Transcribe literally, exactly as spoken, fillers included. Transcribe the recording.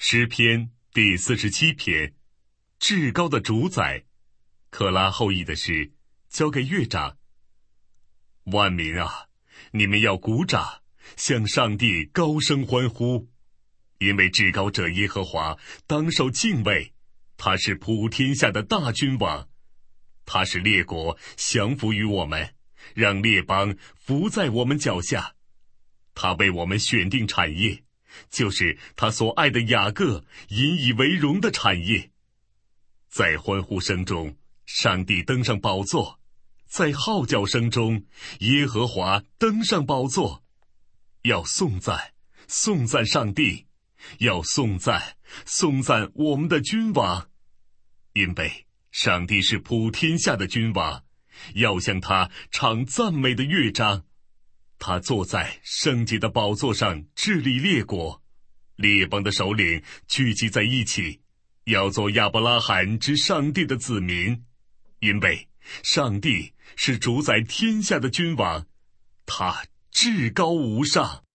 诗篇第四十七篇，至高的主宰。可拉后裔的诗交给乐长。万民啊，你们要鼓掌，向上帝高声欢呼，因为至高者耶和华当受敬畏，他是普天下的大君王，他使列国降服于我们，让列邦伏在我们脚下。他为我们选定产业，就是他所爱的雅各引以为荣的产业。在欢呼声中，上帝登上宝座；在号角声中，耶和华登上宝座。要颂赞，颂赞上帝；要颂赞，颂赞我们的君王。因为上帝是普天下的君王，要向他唱赞美的乐章。他坐在圣洁的宝座上治理列国，列邦的首领聚集在一起，要做亚伯拉罕之上帝的子民。因为上帝是主宰天下的君王，他至高无上。